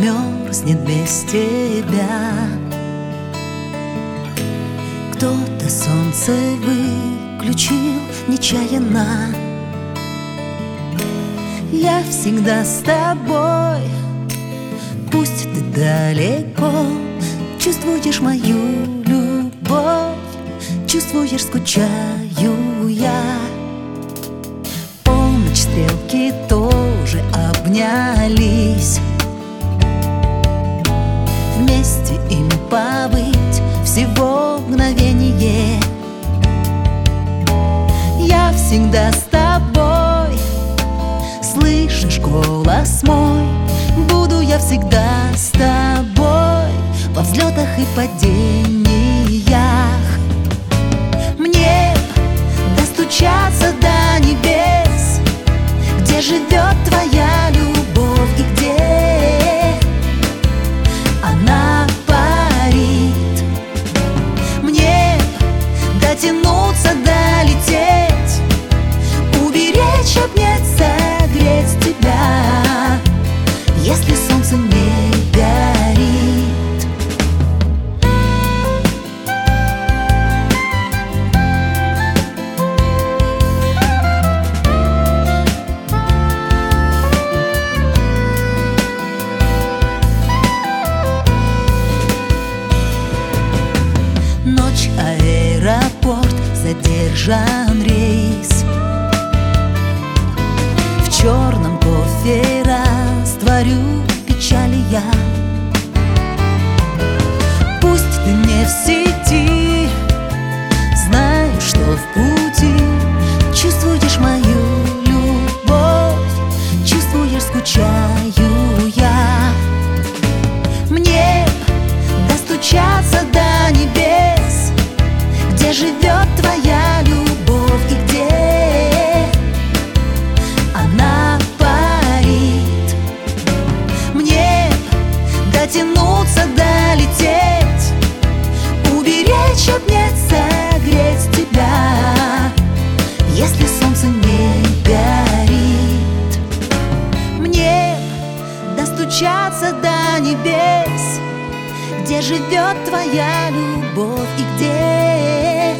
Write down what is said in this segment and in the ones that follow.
замерзнет без тебя. Кто-то солнце выключил нечаянно. Я всегда с тобой, пусть ты далеко. Чувствуешь мою любовь, чувствуешь, скучаю я. Полночь, стрелки тоже обнялись. Вместе им побыть всего мгновение. Я всегда с тобой, слышишь голос мой. Буду я всегда с тобой во взлетах и падениях. Мне достучаться до небес, где живет твоя любовь и где она парит. Мне дотянуться, долететь, уберечь, обнять, согреть тебя, если солнце не горит. Ночь, аэропорт, задержан рейс. В черном кофе растворю печали я. Пусть ты не в сети, знаю, что в пути. Чувствуешь мою любовь, чувствуешь, скучаю я. Мне достучаться до небес, где живет твоя любовь и где она парит. Мне дотянуться, долететь, уберечь, обнять, согреть тебя, если солнце не горит. Мне достучаться до небес, где живет твоя любовь и где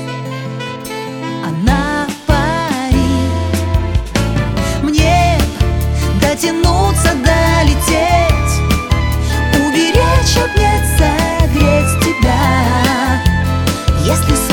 она парит. Мне дотянуться, долететь, уберечь, обнять, согреть тебя, если